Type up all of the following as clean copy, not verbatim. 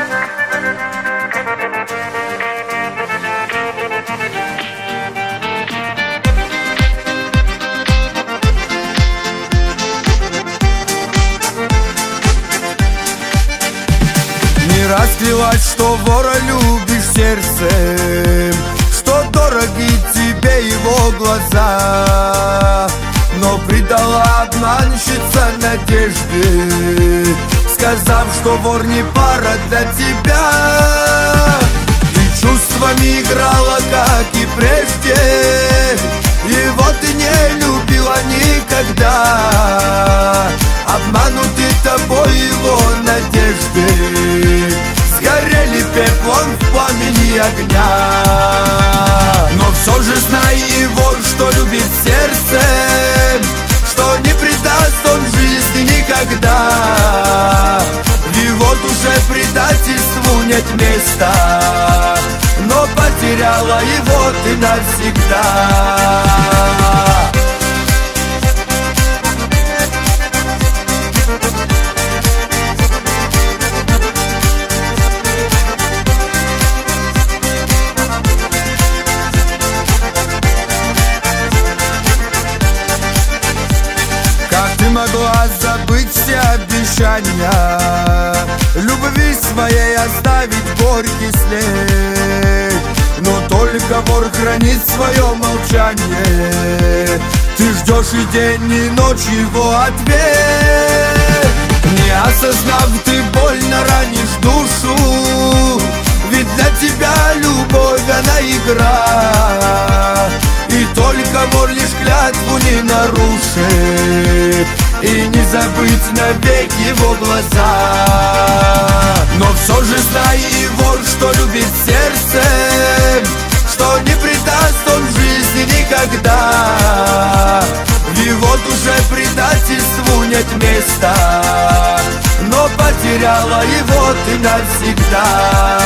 Не расклилась, что вора любишь сердцем, что дороги тебе его глаза. Но предала обманщица надежды, сказав, что вор не пара для тебя. Ты чувствами играла, как и прежде, его ты не любила никогда. Обманутый тобой его надежды сгорели пеплом в пламени огня. Но все же знай его, что любит сердцем, что не предаст он жизни никогда. В его душе предательству нет места, но потеряла его ты навсегда. Могла забыть все обещания, любви своей оставить горький след. Но только вор хранит свое молчание, ты ждешь и день, и ночь его ответ. Не осознав, ты больно ранишь душу, ведь для тебя любовь она игра. И только вор лишь клятву не нарушит, и не забыть навек его глаза. Но все же знай и вор, что любит сердцем, что не предаст он жизни никогда. В его душе предательству нет места, но потеряла его ты навсегда.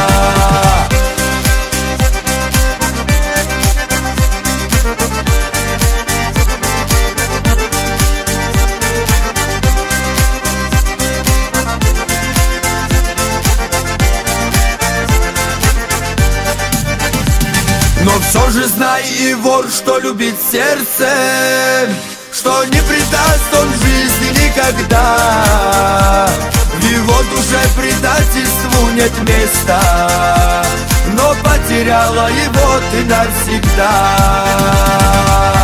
Но все же знай и вор, что любит сердцем, что не предаст он жизни никогда. В его душе предательству нет места, но потеряла его ты навсегда.